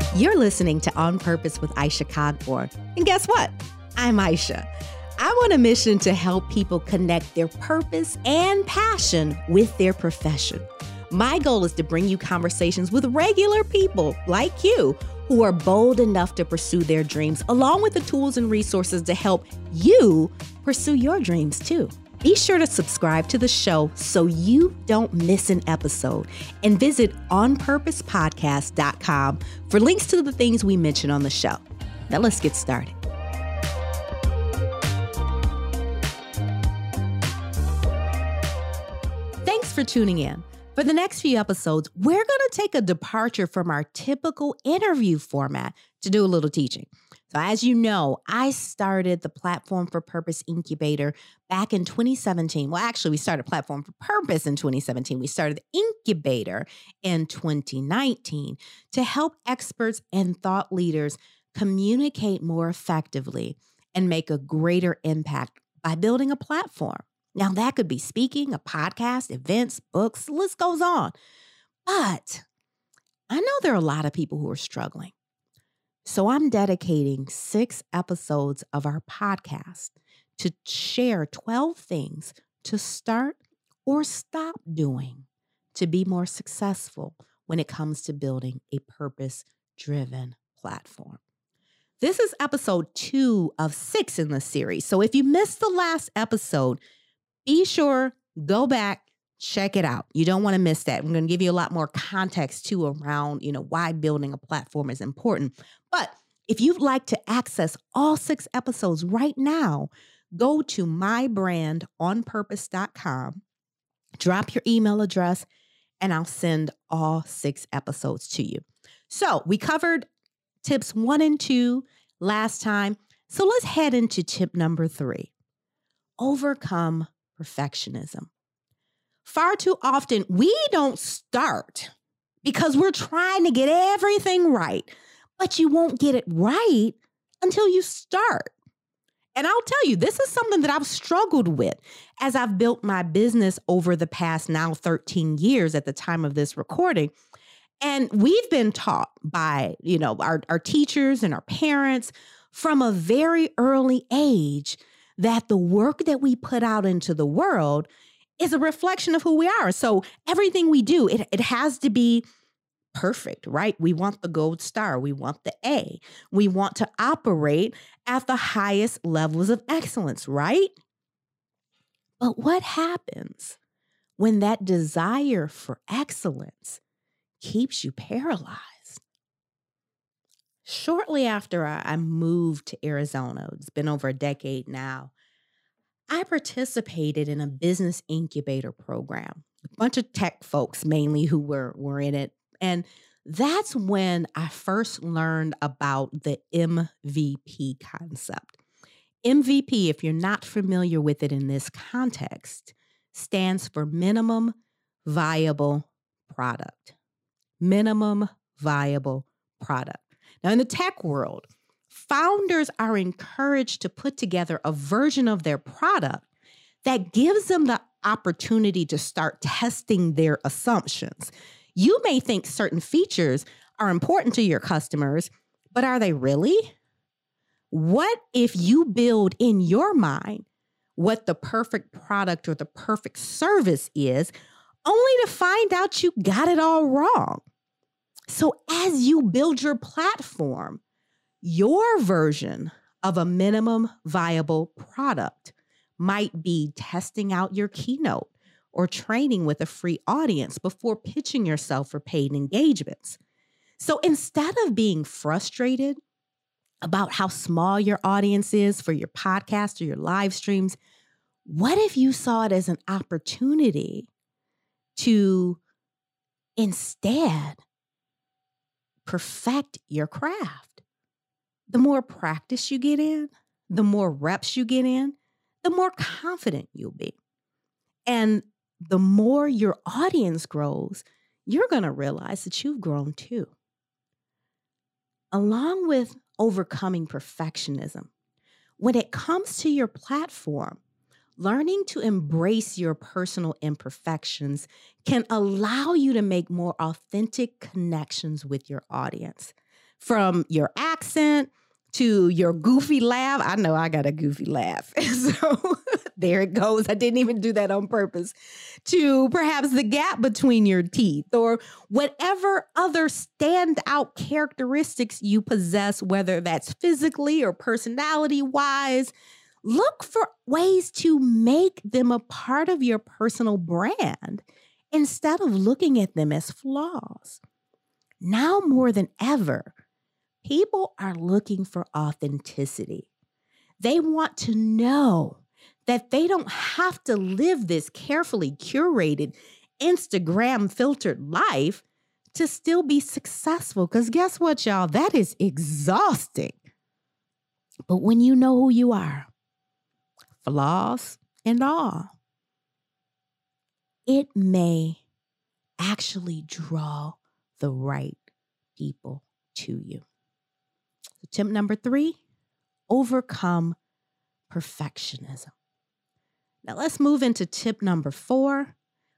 You're listening to On Purpose with Aisha Cogborn. And guess what? I'm Aisha. I'm on a mission to help people connect their purpose and passion with their profession. My goal is to bring you conversations with regular people like you who are bold enough to pursue their dreams, along with the tools and resources to help you pursue your dreams too. Be sure to subscribe to the show so you don't miss an episode, and visit onpurposepodcast.com for links to the things we mention on the show. Now let's get started. Thanks for tuning in. For the next few episodes, we're going to take a departure from our typical interview format to do a little teaching. So as you know, I started the Platform for Purpose Incubator back in 2017. Well, actually, we started Platform for Purpose in 2017. We started the Incubator in 2019 to help experts and thought leaders communicate more effectively and make a greater impact by building a platform. Now, that could be speaking, a podcast, events, books, the list goes on. But I know there are a lot of people who are struggling. So I'm dedicating 6 episodes of our podcast to share 12 things to start or stop doing to be more successful when it comes to building a purpose-driven platform. This is episode 2 of 6 in the series. So if you missed the last episode, be sure, go back, check it out. You don't want to miss that. I'm going to give you a lot more context too around, why building a platform is important. But if you'd like to access all 6 episodes right now, go to mybrandonpurpose.com, drop your email address, and I'll send all 6 episodes to you. So we covered tips 1 and 2 last time. So let's head into tip number 3. Overcome perfectionism. Far too often, we don't start because we're trying to get everything right, but you won't get it right until you start. And I'll tell you, this is something that I've struggled with as I've built my business over the past now 13 years at the time of this recording. And we've been taught by, our teachers and our parents from a very early age that the work that we put out into the world is a reflection of who we are. So everything we do, it has to be perfect, right? We want the gold star. We want the A. We want to operate at the highest levels of excellence, right? But what happens when that desire for excellence keeps you paralyzed? Shortly after I moved to Arizona, it's been over a decade now, I participated in a business incubator program, a bunch of tech folks mainly who were in it. And that's when I first learned about the MVP concept. MVP, if you're not familiar with it in this context, stands for minimum viable product. Minimum viable product. Now, in the tech world, founders are encouraged to put together a version of their product that gives them the opportunity to start testing their assumptions. You may think certain features are important to your customers, but are they really? What if you build in your mind what the perfect product or the perfect service is, only to find out you got it all wrong? So as you build your platform, your version of a minimum viable product might be testing out your keynote or training with a free audience before pitching yourself for paid engagements. So instead of being frustrated about how small your audience is for your podcast or your live streams, what if you saw it as an opportunity to instead perfect your craft? The more practice you get in, the more reps you get in, the more confident you'll be. And the more your audience grows, you're going to realize that you've grown too. Along with overcoming perfectionism, when it comes to your platform, learning to embrace your personal imperfections can allow you to make more authentic connections with your audience. from your accent to your goofy laugh. I know I got a goofy laugh. So there it goes. I didn't even do that on purpose. To perhaps the gap between your teeth or whatever other standout characteristics you possess, whether that's physically or personality wise. Look for ways to make them a part of your personal brand instead of looking at them as flaws. Now more than ever, people are looking for authenticity. They want to know that they don't have to live this carefully curated, Instagram filtered life to still be successful. Because guess what, y'all? That is exhausting. But when you know who you are, flaws and all, it may actually draw the right people to you. Tip number 3, overcome perfectionism. Now let's move into tip number 4,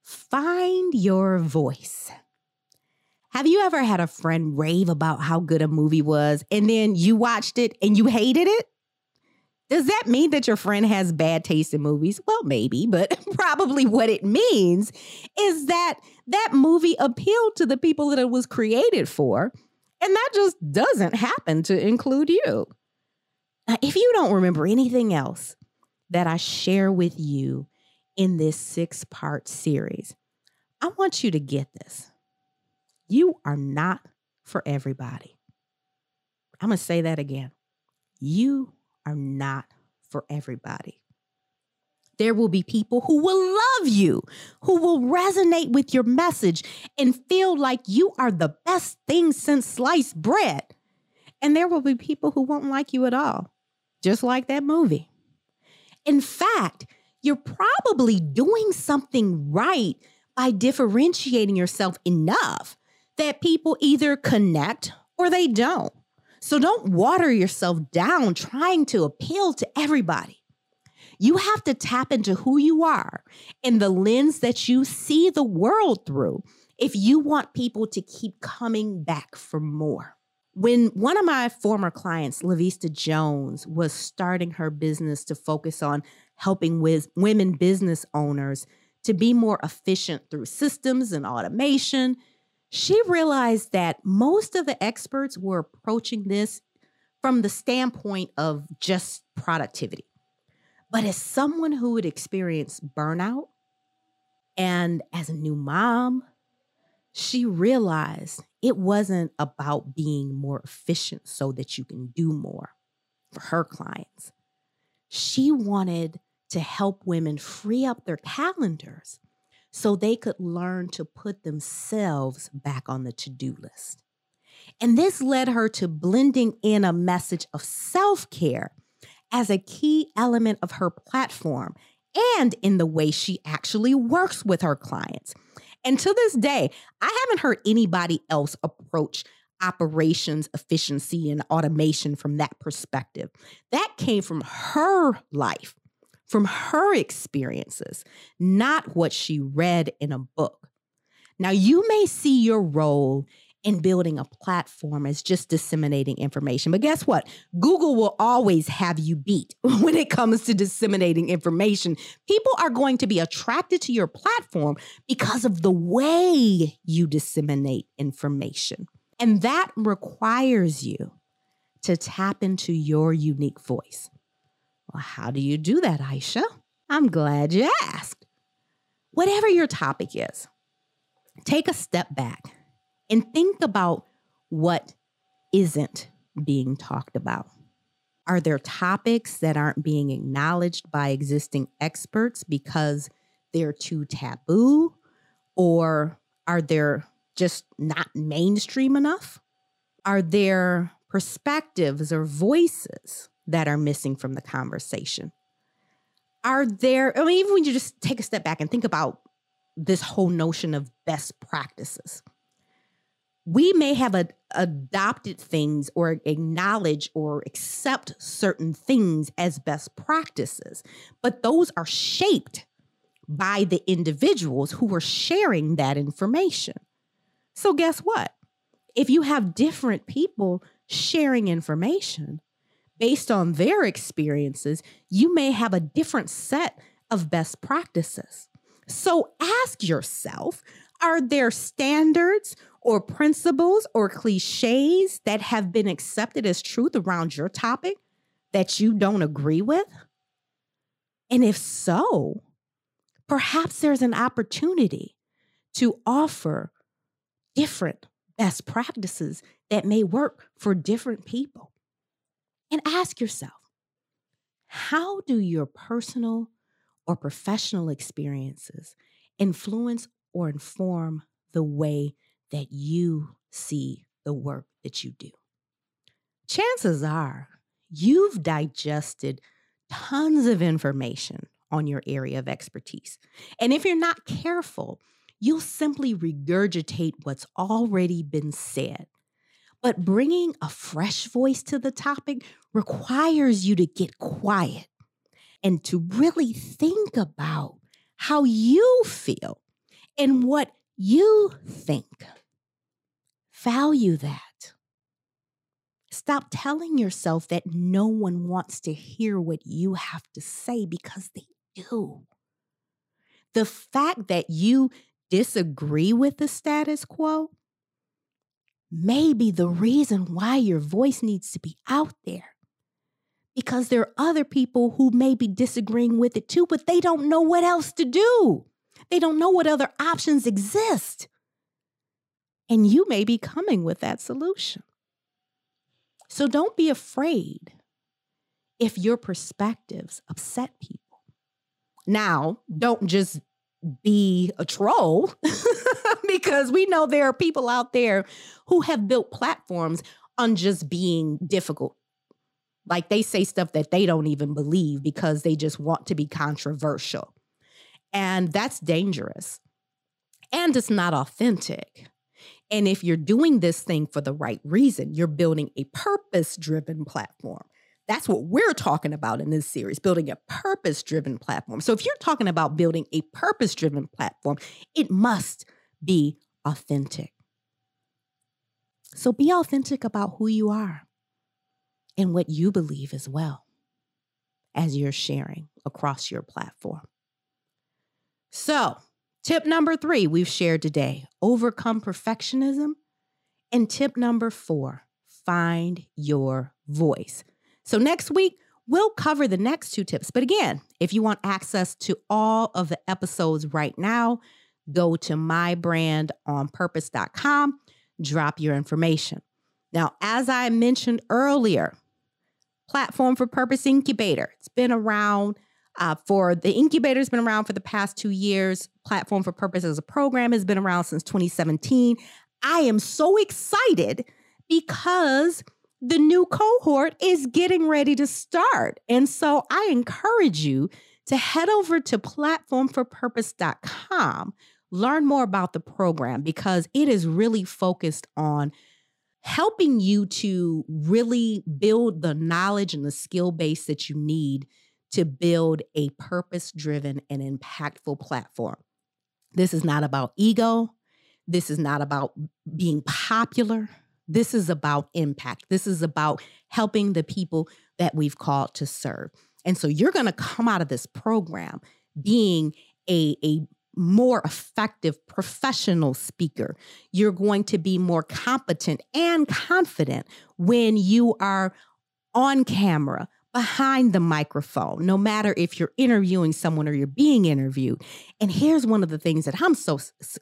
find your voice. Have you ever had a friend rave about how good a movie was and then you watched it and you hated it? Does that mean that your friend has bad taste in movies? Well, maybe, but probably what it means is that that movie appealed to the people that it was created for, and that just doesn't happen to include you. Now, if you don't remember anything else that I share with you in this 6-part series, I want you to get this. You are not for everybody. I'm going to say that again. You are not for everybody. There will be people who will love you, who will resonate with your message and feel like you are the best thing since sliced bread. And there will be people who won't like you at all, just like that movie. In fact, you're probably doing something right by differentiating yourself enough that people either connect or they don't. So don't water yourself down trying to appeal to everybody. You have to tap into who you are and the lens that you see the world through if you want people to keep coming back for more. When one of my former clients, Lavista Jones, was starting her business to focus on helping with women business owners to be more efficient through systems and automation, she realized that most of the experts were approaching this from the standpoint of just productivity. But as someone who had experienced burnout and as a new mom, she realized it wasn't about being more efficient so that you can do more for her clients. She wanted to help women free up their calendars so they could learn to put themselves back on the to-do list. And this led her to blending in a message of self-care as a key element of her platform and in the way she actually works with her clients. And to this day, I haven't heard anybody else approach operations efficiency and automation from that perspective. That came from her life, from her experiences, not what she read in a book. Now, you may see your role in building a platform as just disseminating information, but guess what? Google will always have you beat when it comes to disseminating information. People are going to be attracted to your platform because of the way you disseminate information. And that requires you to tap into your unique voice. Well, how do you do that, Aisha? I'm glad you asked. Whatever your topic is, take a step back and think about what isn't being talked about. Are there topics that aren't being acknowledged by existing experts because they're too taboo? Or are there just not mainstream enough? Are there perspectives or voices that are missing from the conversation? Even when you just take a step back and think about this whole notion of best practices, we may have adopted things or acknowledge or accept certain things as best practices, but those are shaped by the individuals who are sharing that information. So guess what? If you have different people sharing information based on their experiences, you may have a different set of best practices. So ask yourself, are there standards or principles or cliches that have been accepted as truth around your topic that you don't agree with? And if so, perhaps there's an opportunity to offer different best practices that may work for different people. And ask yourself, how do your personal or professional experiences influence or inform the way that you see the work that you do? Chances are you've digested tons of information on your area of expertise. And if you're not careful, you'll simply regurgitate what's already been said. But bringing a fresh voice to the topic requires you to get quiet and to really think about how you feel and what you think. Value that. Stop telling yourself that no one wants to hear what you have to say, because they do. The fact that you disagree with the status quo may be the reason why your voice needs to be out there. Because there are other people who may be disagreeing with it too, but they don't know what else to do. They don't know what other options exist. And you may be coming with that solution. So don't be afraid if your perspectives upset people. Now, don't just be a troll because we know there are people out there who have built platforms on just being difficult. Like they say stuff that they don't even believe because they just want to be controversial. And that's dangerous. And it's not authentic. And if you're doing this thing for the right reason, you're building a purpose-driven platform. That's what we're talking about in this series, building a purpose-driven platform. So if you're talking about building a purpose-driven platform, it must be authentic. So be authentic about who you are and what you believe as well as you're sharing across your platform. So tip number 3 we've shared today, overcome perfectionism. And tip number 4, find your voice. So next week, we'll cover the next 2 tips. But again, if you want access to all of the episodes right now, go to mybrandonpurpose.com, drop your information. Now, as I mentioned earlier, Platform for Purpose Incubator, it's been around the incubator's been around for the past 2 years. Platform for Purpose as a program has been around since 2017. I am so excited because the new cohort is getting ready to start. And so I encourage you to head over to platformforpurpose.com, learn more about the program, because it is really focused on helping you to really build the knowledge and the skill base that you need to build a purpose-driven and impactful platform. This is not about ego. This is not about being popular. This is about impact. This is about helping the people that we've called to serve. And so you're going to come out of this program being a more effective professional speaker. You're going to be more competent and confident when you are on camera, behind the microphone, no matter if you're interviewing someone or you're being interviewed. And here's one of the things that I'm so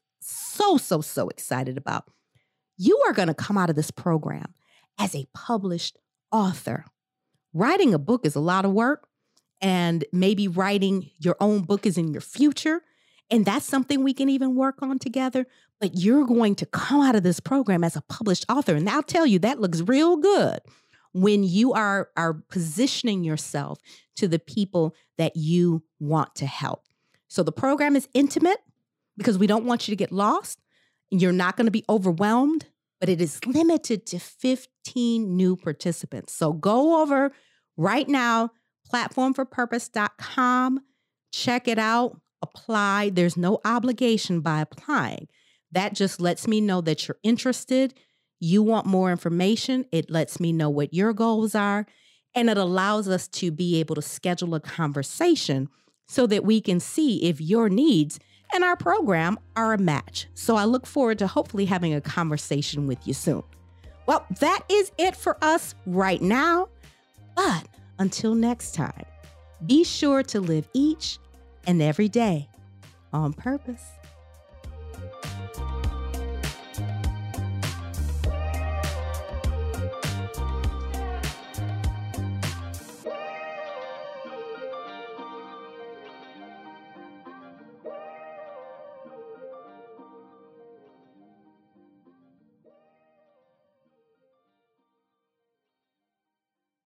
excited about. You are going to come out of this program as a published author. Writing a book is a lot of work, and maybe writing your own book is in your future. And that's something we can even work on together. But you're going to come out of this program as a published author. And I'll tell you, that looks real good when you are positioning yourself to the people that you want to help. So the program is intimate because we don't want you to get lost. You're not going to be overwhelmed, but it is limited to 15 new participants. So go over right now, platformforpurpose.com, check it out, apply. There's no obligation by applying. That just lets me know that you're interested. You want more information, it lets me know what your goals are, and it allows us to be able to schedule a conversation so that we can see if your needs and our program are a match. So I look forward to hopefully having a conversation with you soon. Well, that is it for us right now. But until next time, be sure to live each and every day on purpose.